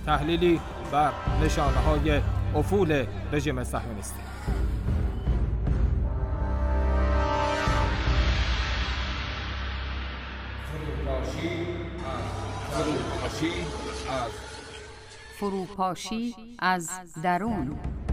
تحلیلی بر نشانه‌های افول رژیم صهیونیستی. فروپاشی از درون.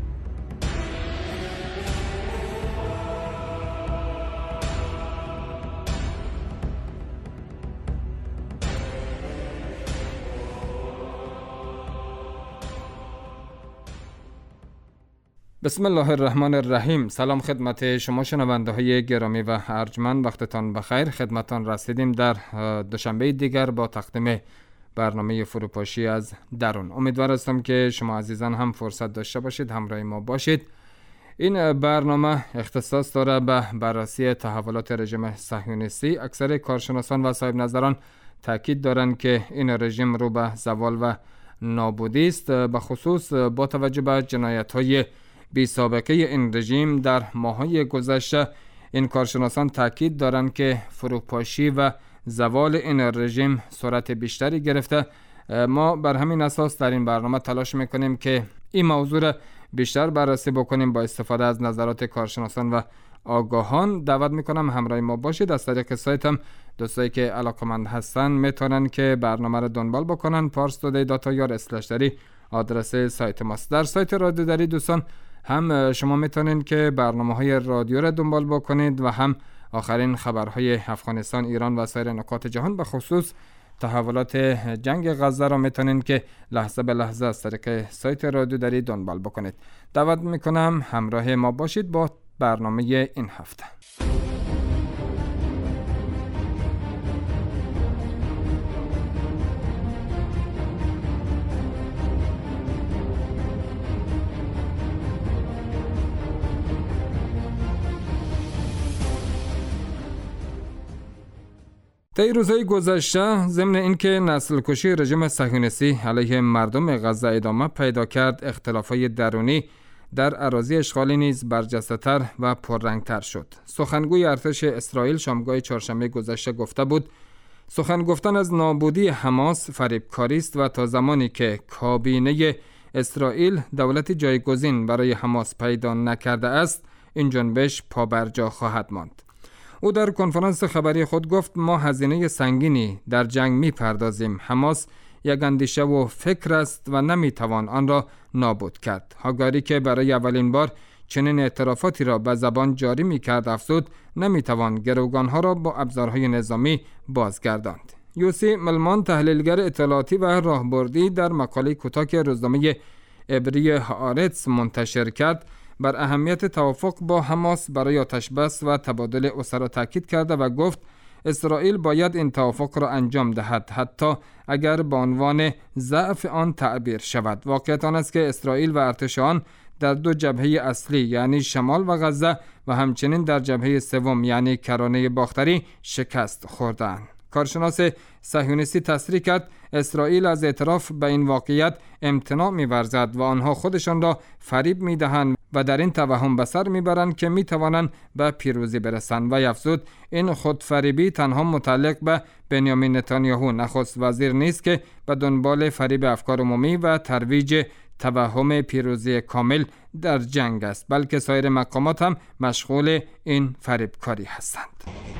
بسم الله الرحمن الرحیم. سلام خدمت شما شنونده های گرامی و ارجمند، وقتتان بخیر. خدمتان رسیدیم در دوشنبه دیگر با تقدیم برنامه فروپاشی از درون. امیدوار هستم که شما عزیزان هم فرصت داشته باشید همراه ما باشید. این برنامه اختصاص داره به بررسی تحولات رژیم صهیونیستی. اکثر کارشناسان و صاحب نظران تاکید دارند که این رژیم رو به زوال و نابودی است، به خصوص با توجه به جنایت‌های بی سابقه این رژیم در ماه‌های گذشته. این کارشناسان تاکید دارند که فروپاشی و زوال این رژیم سرعت بیشتری گرفته. ما بر همین اساس در این برنامه تلاش میکنیم که این موضوع را بیشتر بررسی بکنیم با استفاده از نظرات کارشناسان و آگاهان. دعوت میکنم همراه ما باشید. از طریق سایتم دوستایی که علاقمند هستن میتونن که برنامه را دنبال بکنن. parstoday.ir/dari آدرس سایت ماست. در سایت رادیو دری دوستان هم شما میتونید که برنامه‌های رادیو را دنبال بکنید و هم آخرین خبرهای افغانستان، ایران و سایر نقاط جهان، به خصوص تحولات جنگ غزه را میتونید که لحظه به لحظه از طریق سایت رادیو دری دنبال بکنید. دعوت میکنم همراه ما باشید با برنامه این هفته. طی روزهای گذشته ضمن اینکه نسل کشی رژیم صهیونیستی علیه مردم غزه ادامه پیدا کرد، اختلافات درونی در اراضی اشغالی نیز برجسته‌تر و پررنگتر شد. سخنگوی ارتش اسرائیل شامگاه چهارشنبه گذشته گفته بود سخن گفتن از نابودی حماس فریبکاری است و تا زمانی که کابینه اسرائیل دولت جایگزین برای حماس پیدا نکرده است، این جنبش پابرجا خواهد ماند. او در کنفرانس خبری خود گفت ما هزینه سنگینی در جنگ می پردازیم. حماس یک اندیشه و فکر است و نمی توان آن را نابود کرد. هاگاری که برای اولین بار چنین اعترافاتی را به زبان جاری می کرد افزود نمی توان گروگانها را با ابزارهای نظامی بازگرداند. یوسی ملمان، تحلیلگر اطلاعاتی و راهبردی، در مقاله کوتاه که روزنامه عبری هآرتس منتشر کرد بر اهمیت توافق با حماس برای آتش‌بس و تبادل اسرا تاکید کرده و گفت اسرائیل باید این توافق را انجام دهد، حتی اگر به عنوان ضعف آن تعبیر شود. واقعیت آن است که اسرائیل و ارتش آن در دو جبهه اصلی یعنی شمال و غزه و همچنین در جبهه سوم یعنی کرانه باختری شکست خوردند. کارشناس صهیونیستی تصریح کرد اسرائیل از اعتراف به این واقعیت امتناع می‌ورزد و آنها خودشان را فریب می‌دهند و در این توهم به سر می‌برند که می‌توانند به پیروزی برسند. و افزود این خودفریبی تنها متعلق به بنیامین نتانیاهو نخست وزیر نیست که به دنبال فریب افکار عمومی و ترویج توهم پیروزی کامل در جنگ است، بلکه سایر مقامات هم مشغول این فریبکاری هستند.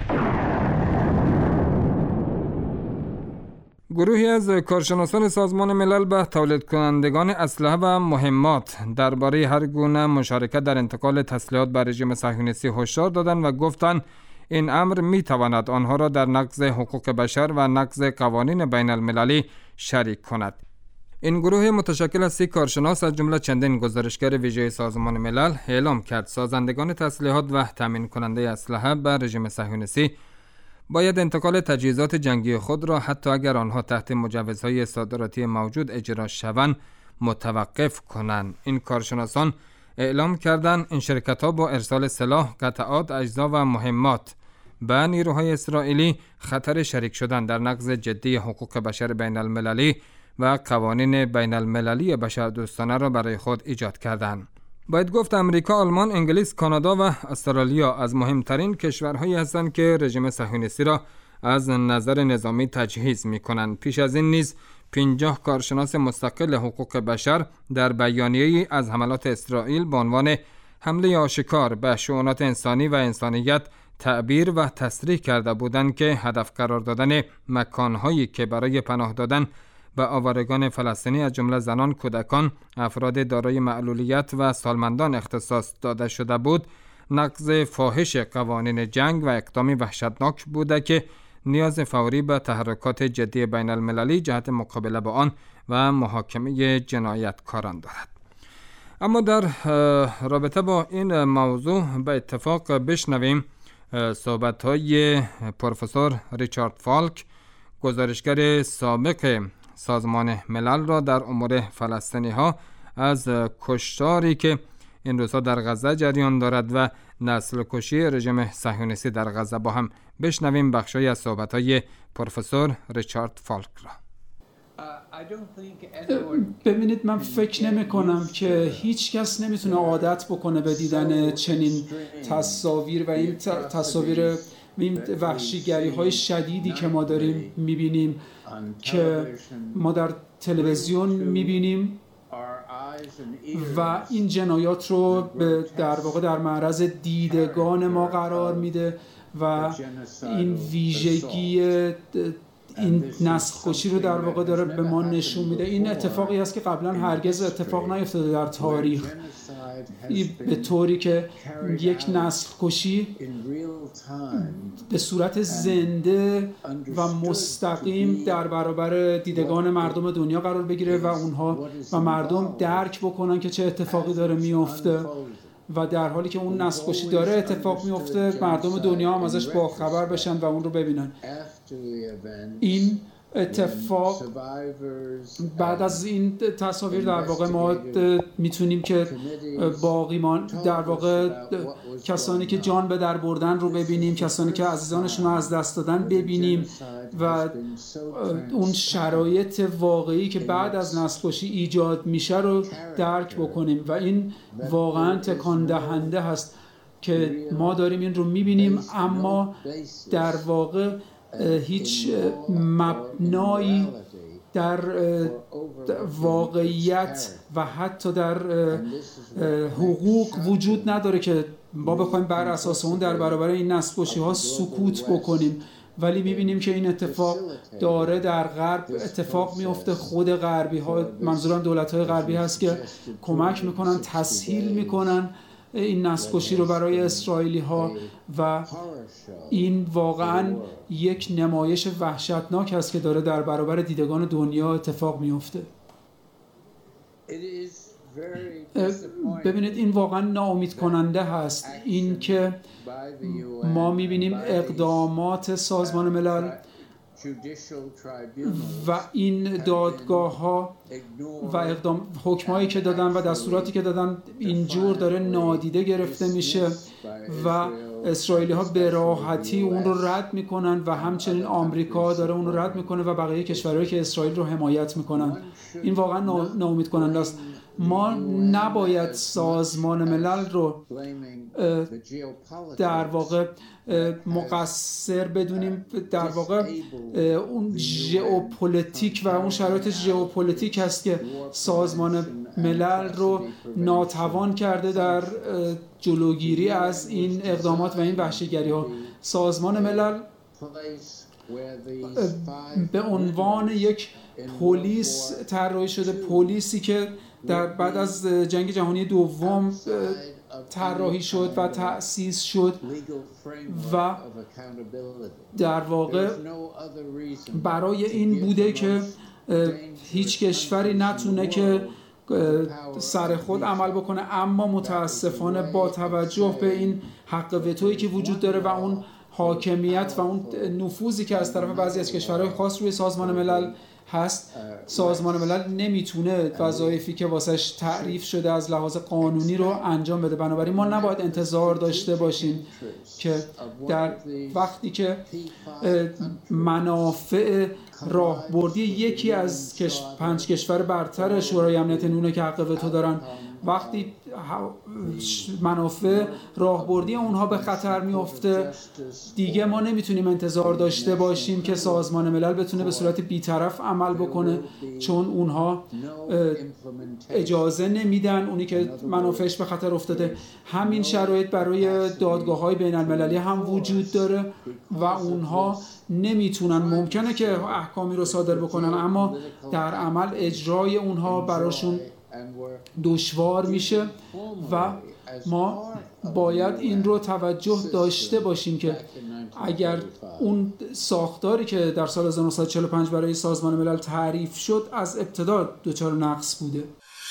گروهی از کارشناسان سازمان ملل به تولید کنندگان اسلحه و مهمات درباره هر گونه مشارکت در انتقال تسلیحات به رژیم صهیونیستی هشدار دادند و گفتند این امر می تواند آنها را در نقض حقوق بشر و نقض قوانین بین المللی شریک کند. این گروه متشکل از 30 کارشناس از جمله چندین گزارشگر ویژه سازمان ملل اعلام کرد سازندگان تسلیحات و تامین کننده اسلحه به رژیم صهیونیستی باید انتقال تجهیزات جنگی خود را حتی اگر آنها تحت مجوزهای صادراتی موجود اجرا شوند متوقف کنند. این کارشناسان اعلام کردند این شرکت‌ها با ارسال سلاح، قطعات، اجزا و مهمات به نیروهای اسرائیلی خطر شریک شدن در نقض جدی حقوق بشر بین المللی و قوانین بین المللی بشردوستانه را برای خود ایجاد کردند. باید گفت امریکا، آلمان، انگلیس، کانادا و استرالیا از مهمترین کشورهایی هستند که رژیم صهیونیستی را از نظر نظامی تجهیز می‌کنند. پیش از این نیز 50 کارشناس مستقل حقوق بشر در بیانیه‌ای از حملات اسرائیل به عنوان حمله آشکار به شؤونات انسانی و انسانیت تعبیر و تصریح کرده بودند که هدف قرار دادن مکان‌هایی که برای پناه دادن به آوارگان فلسطینی از جمله زنان، کودکان، افراد دارای معلولیت و سالمندان اختصاص داده شده بود، نقض فاحش قوانین جنگ و اقدامی وحشتناک بوده که نیاز فوری به تحرکات جدی بین المللی جهت مقابله با آن و محاکمه جنایتکاران دارد. اما در رابطه با این موضوع به اتفاق بشنویم صحبت‌های پروفسور ریچارد فالک، گزارشگر سابق سازمان ملل را در امور فلسطینی‌ها از کشتاری که این روزها در غزه جریان دارد و نسل کشی رژیم صهیونیستی در غزه با هم بشنویم بخشی از صحبت‌های پروفسور ریچارد فالک را. ببینید، من فکر نمی کنم که هیچ کس نمیتونه عادت بکنه به دیدن چنین تصاویر و این تصاویر این وحشیگری های شدیدی که ما داریم میبینیم، که ما در تلویزیون میبینیم و این جنایات رو در واقع در معرض دیدگان ما قرار میده و این ویژگی این نسل کشی رو در واقع داره به ما نشون میده. این اتفاقی است که قبلا هرگز اتفاق نیفتاده در تاریخ، به طوری که یک نسل کشی به صورت زنده و مستقیم در برابر دیدگان مردم دنیا قرار بگیره و اونها و مردم درک بکنن که چه اتفاقی داره میفته و در حالی که اون نسل کشی داره اتفاق میفته مردم دنیا هم ازش باخبر بشن و اون رو ببینن. این اتفاق بعد از این تصاویر در واقع ما میتونیم که باقیمان در واقع کسانی که جان به در بردن رو ببینیم، کسانی که عزیزانشون رو از دست دادن ببینیم و اون شرایط واقعی که بعد از نسل کشی ایجاد میشه رو درک بکنیم و این واقعا تکان دهنده هست که ما داریم این رو میبینیم، اما در واقع هیچ مبنایی در واقعیت و حتی در حقوق وجود نداره که ما بخوایم بر اساس اون در برابر این نسل کشی ها سکوت بکنیم. ولی میبینیم که این اتفاق داره در غرب اتفاق میفته. خود غربی ها، منظورم دولت های غربی هست، که کمک میکنن، تسهیل میکنن این نسل کشی رو برای اسرائیلی ها و این واقعا یک نمایش وحشتناک است که داره در برابر دیدگان دنیا اتفاق میفته. ببینید، این واقعا ناامید کننده هست، این که ما میبینیم اقدامات سازمان ملل و این دادگاه ها و حکمایی که دادن و دستوراتی که دادن اینجور داره نادیده گرفته میشه و اسرائیلی ها به راحتی اون رو رد میکنن و همچنین آمریکا داره اون رو رد میکنه و بقیه کشورهایی که اسرائیل رو حمایت میکنن. این واقعا ناامید کننده است. ما نباید سازمان ملل رو در واقع مقصر بدونیم، در واقع اون ژئوپلیتیک و اون شرایط ژئوپلیتیک هست که سازمان ملل رو ناتوان کرده در جلوگیری از این اقدامات و این وحشیگری ها. سازمان ملل به عنوان یک پلیس طراحی شده، پلیسی که در بعد از جنگ جهانی دوم طراحی شد و تأسیس شد و در واقع برای این بوده که هیچ کشوری نتونه که سر خود عمل بکنه، اما متاسفانه با توجه به این حق وتویی که وجود داره و اون حاکمیت و اون نفوذی که از طرف بعضی از کشورهای خاص روی سازمان ملل هست، سازمان ملل نمیتونه وظایفی که واسش تعریف شده از لحاظ قانونی رو انجام بده. بنابراین ما نباید انتظار داشته باشیم که در وقتی که منافع راهبردی یکی از 5 کشور برتر شورای امنیت نونه که حق وتو دارن، وقتی منافع راهبردی اونها به خطر میفته، دیگه ما نمیتونیم انتظار داشته باشیم که سازمان ملل بتونه به صورت بی‌طرف عمل بکنه، چون اونها اجازه نمیدن اونی که منافعش به خطر افتاده. همین شرایط برای دادگاه‌های بین‌المللی هم وجود داره و اونها نمیتونن، ممکنه که احکامی رو صادر بکنن اما در عمل اجرای اونها براشون دشوار میشه و ما باید این رو توجه داشته باشیم که اگر اون ساختاری که در سال 1945 برای سازمان ملل تعریف شد از ابتدا دچار نقص بوده.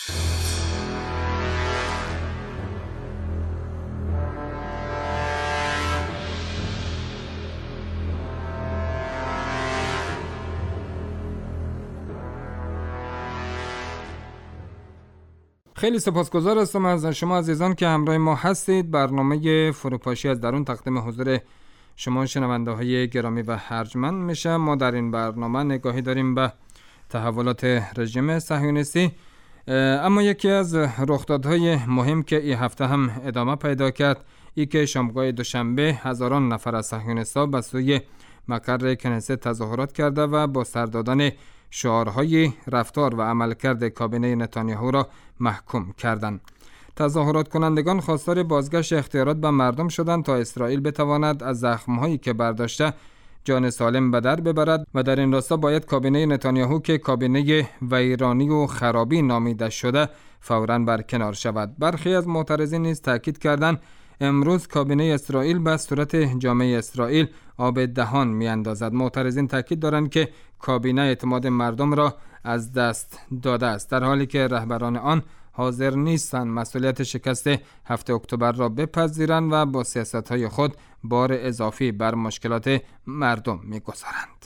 خیلی سپاسگزار هستم از شما عزیزان که همراه ما هستید. برنامه فروپاشی از درون تقدیم حضور شما شنونده های گرامی و ارجمند میشه. ما در این برنامه نگاهی داریم به تحولات رژیم صهیونیستی، اما یکی از رخدادهای مهم که این هفته هم ادامه پیدا کرد ای که شامگاه دوشنبه هزاران نفر از صهیونیست‌ها به سوی مقر کنیسه تظاهرات کرده و با سر دادن شعارهای رفتار و عملکرد کابینه نتانیاهو را محکوم کردند. تظاهرات کنندگان خواستار بازگشت اختیارات به مردم شدند تا اسرائیل بتواند از زخم‌هایی که برداشته جان سالم به در ببرد و در این راستا باید کابینه نتانیاهو که کابینه ویرانی و خرابی نامیده شده فوراً برکنار شود. برخی از معترضین نیز تاکید کردند امروز کابینه اسرائیل به صورت جامعه اسرائیل آب دهان میاندازد. معترضین تاکید دارند که کابینه اعتماد مردم را از دست داده است، در حالی که رهبران آن حاضر نیستند مسئولیت شکست 7 اکتبر را بپذیرند و با سیاست‌های خود بار اضافی بر مشکلات مردم می‌گذارند.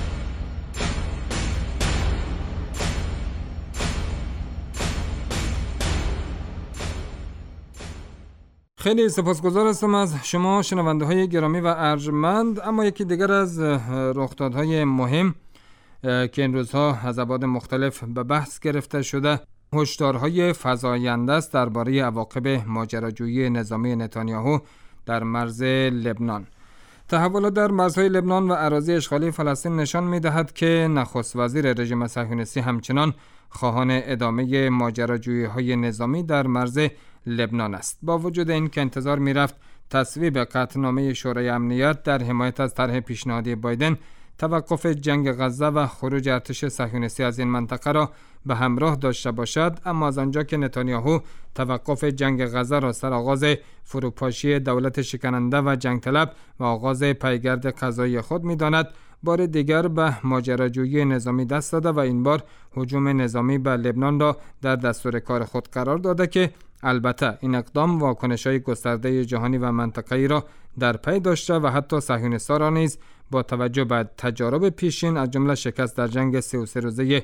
خیلی سپاسگزار هستم از شما شنونده های گرامی و ارجمند. اما یکی دیگر از رخدادهای مهم که این روزها از ابعاد مختلف به بحث گرفته شده هشدارهای فزاینده است درباره عواقب ماجراجویی نظامی نتانیاهو در مرز لبنان. تحولات در مرزهای لبنان و اراضی اشغالی فلسطین نشان می‌دهد که نخست وزیر رژیم صهیونیستی همچنان خواهان ادامه ماجراجویی‌های نظامی در مرز لبنان است. با وجود این که انتظار می‌رفت تصویب قطعنامه شورای امنیت در حمایت از طرح پیشنهادی بایدن توقف جنگ غزه و خروج ارتش صهیونیستی از این منطقه را به همراه داشته باشد، اما از آنجا که نتانیاهو توقف جنگ غزه را سرآغاز فروپاشی دولت شکننده و جنگ طلب و آغاز پیگرد قضایی خود می‌داند، بار دیگر به ماجراجویی نظامی دست داده و این بار هجوم نظامی به لبنان را در دستور کار خود قرار داده که البته این اقدام واکنش‌های گسترده جهانی و منطقه‌ای را در پی داشته و حتی صهیونیست‌ها را نیز با توجه به تجارب پیشین از جمله شکست در جنگ 33 روزه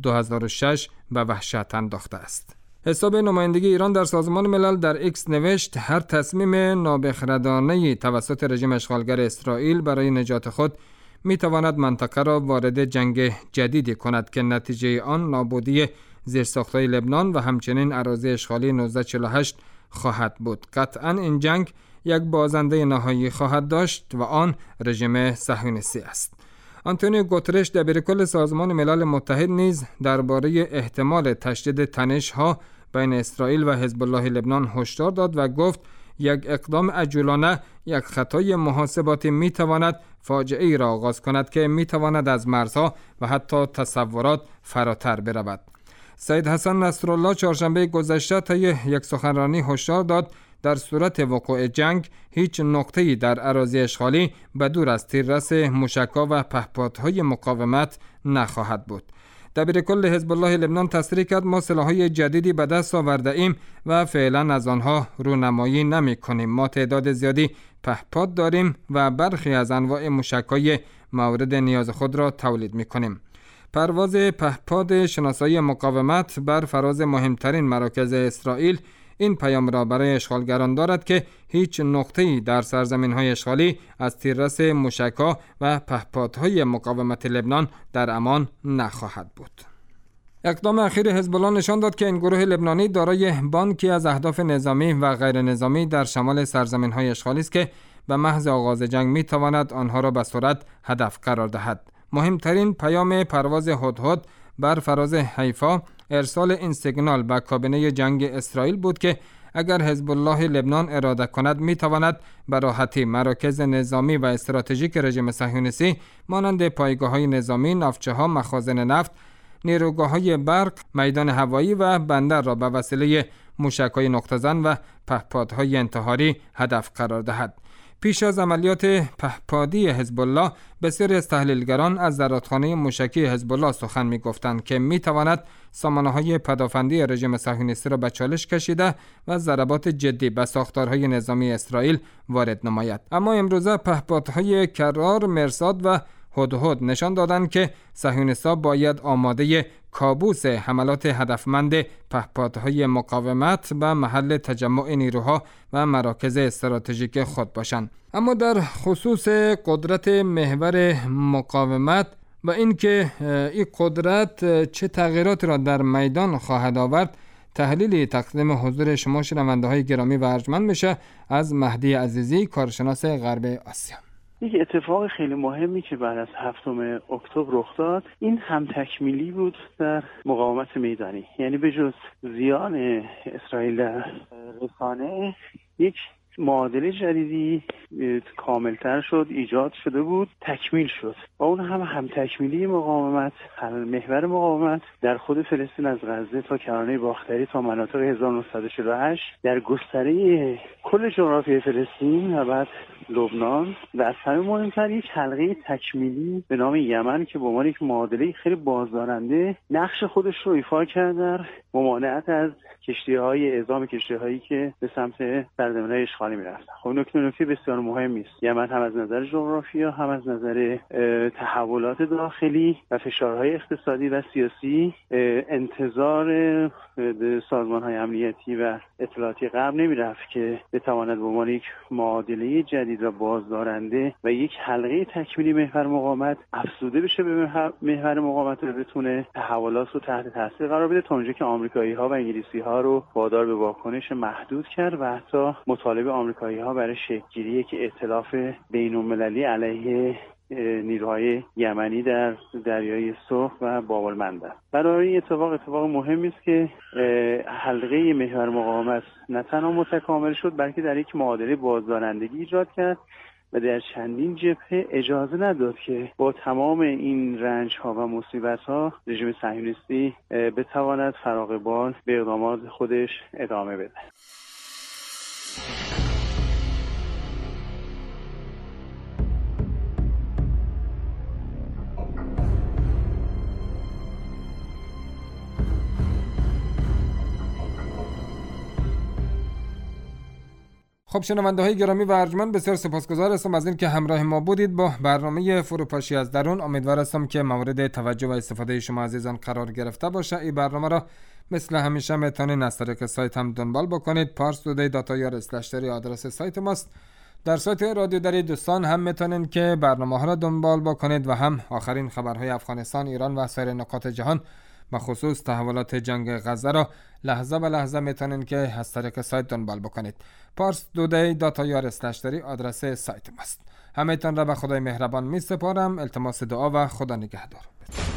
2006 به وحشت انداخته است. حساب نمایندگی ایران در سازمان ملل در ایکس نوشت هر تصمیم نابخردانه‌ای توسط رژیم اشغالگر اسرائیل برای نجات خود می‌تواند منطقه را وارد جنگ جدیدی کند که نتیجه آن نابودی زیرساخت‌های لبنان و همچنین اراضی اشغالی 1948 خواهد بود. قطعاً این جنگ یک بازنده نهایی خواهد داشت و آن رژیم صهیونیستی است. آنتونیو گوترش دبیرکل سازمان ملل متحد نیز درباره احتمال تشدید تنش‌ها بین اسرائیل و حزب الله لبنان هشدار داد و گفت یک اقدام عجولانه، یک خطای محاسباتی میتواند فاجعه ای را آغاز کند که میتواند از مرزها و حتی تصورات فراتر برود. سید حسن نصرالله چهارشنبه گذشته طی یک سخنرانی هشدار داد در صورت وقوع جنگ هیچ نقطه‌ای در اراضی اشغالی به دور از تیررس موشک‌ها و پهپادهای مقاومت نخواهد بود. دبیرکل حزب الله لبنان تصریح کرد ما سلاح‌های جدیدی به دست آورده ایم و فعلا از آنها رونمایی نمی‌کنیم. ما تعداد زیادی پهپاد داریم و برخی از انواع موشک‌های مورد نیاز خود را تولید می‌کنیم. پرواز پهپاد شناسایی مقاومت بر فراز مهمترین مراکز اسرائیل این پیام را برای اشغالگران دارد که هیچ نقطه‌ای در سرزمین‌های اشغالی از تیررس موشک‌ها و پهپادهای مقاومت لبنان در امان نخواهد بود. اقدام اخیر حزب الله نشان داد که این گروه لبنانی دارای بانکی از اهداف نظامی و غیر نظامی در شمال سرزمین‌های اشغالی است که به محض آغاز جنگ می‌تواند آنها را به سرعت هدف قرار دهد. مهمترین پیام پرواز هدهد بر فراز حیفا ارسال این سیگنال به کابینه جنگ اسرائیل بود که اگر حزب الله لبنان اراده کند می‌تواند به راحتی مراکز نظامی و استراتژیک رژیم صهیونیستی مانند پایگاه‌های نظامی، ناوچه‌ها، مخازن نفت، نیروگاه‌های برق، میدان هوایی و بندر را به وسیله موشک‌های نقطه‌زن و پهپادهای انتحاری هدف قرار دهد. پیش از عملیات پهپادی حزب الله، بسیاری از تحلیلگران از زرادخانه موشکی حزب الله سخن می‌گفتند که می‌تواند سامانه‌های پدافندی رژیم صهیونیستی را به چالش کشیده و ضربات جدی به ساختارهای نظامی اسرائیل وارد نماید. اما امروزه پهپادهای کرار، مرصاد و هدهد نشان دادند که صهیونیست‌ها باید آماده کابوس حملات هدفمند پهپادهای مقاومت به محل تجمع نیروها و مراکز استراتژیک خود باشند. اما در خصوص قدرت محور مقاومت و اینکه این قدرت چه تغییرات را در میدان خواهد آورد، تحلیلی تقدیم حضور شما شنونده‌های گرامی و ارجمند میشه از مهدی عزیزی، کارشناس غرب آسیا. یک اتفاق خیلی مهمی که بعد از 7 اکتبر رخ داد، این هم تکمیلی بود در مقاومت میدانی. یعنی به جز زیان اسرائیل در رسانه، یک معادله جدیدی کاملتر شد، ایجاد شده بود، تکمیل شد و اون هم تکمیلی مقاومت، محور مقاومت در خود فلسطین از غزه تا کرانه باختری تا مناطق 1948 در گستره کل جغرافیای فلسطین و بعد لبنان و از همه مهمتر یک حلقه تکمیلی به نام یمن که به عنوان یک معادله خیلی بازدارنده نقش خودش رو ایفا کرد در ممانعت از کشتی‌های اعزام کشتی‌هایی که به سمت سرزمین‌های اشغالی می‌رفتن. خب نکته بسیار مهمی است. یمن هم از نظر جغرافیا، هم از نظر تحولات داخلی و فشارهای اقتصادی و سیاسی انتظار سازمان‌های امنیتی و اطلاعاتی غرب نمی‌رفت که بتواند به عنوان یک معادله جدید و بازدارنده و یک حلقه تکمیلی محور مقاومت افزوده بشه به محور مقاومت و بتونه تحولات رو تحت تاثیر قرار بده، تا اونجا که آمریکایی‌ها و انگلیسی‌ها رو وادار به واکنش محدود کرد و حتی مطالبه آمریکایی‌ها برای شکل‌گیری یک ائتلاف بین‌المللی علیه نیروهای یمنی در دریای سرخ و باب المندب. برای این اتفاق مهمی است که حلقه محور مقاومت نه تنها متکامل شد، بلکه در یک معادله بازدارندگی ایجاد کرد و در چندین جبهه اجازه نداد که با تمام این رنج‌ها و مصیبت‌ها رژیم صهیونیستی بتواند فراغ بال به اقدامات خودش ادامه بده. خب شنونده‌های گرامی و ارجمند، بسیار سپاسگزار هستم از اینکه همراه ما بودید با برنامه فروپاشی از درون. امیدوار هستم که مورد توجه و استفاده شما عزیزان قرار گرفته باشه. این برنامه را مثل همیشه میتونید از طریق سایت هم دنبال بکنید. parstoday.ir/dari آدرس سایت ماست. در سایت رادیو دری دوستان هم میتونید که برنامه‌ها را دنبال بکنید و هم آخرین خبرهای افغانستان، ایران و سایر نقاط جهان به خصوص تحولات جنگ غزه را لحظه به لحظه میتونید که از طریق سایت دنبال بکنید. parstoday.ir/dari آدرس سایت ماست. همه‌تان را به خدای مهربان می سپارم. التماس دعا و خدا نگهدار.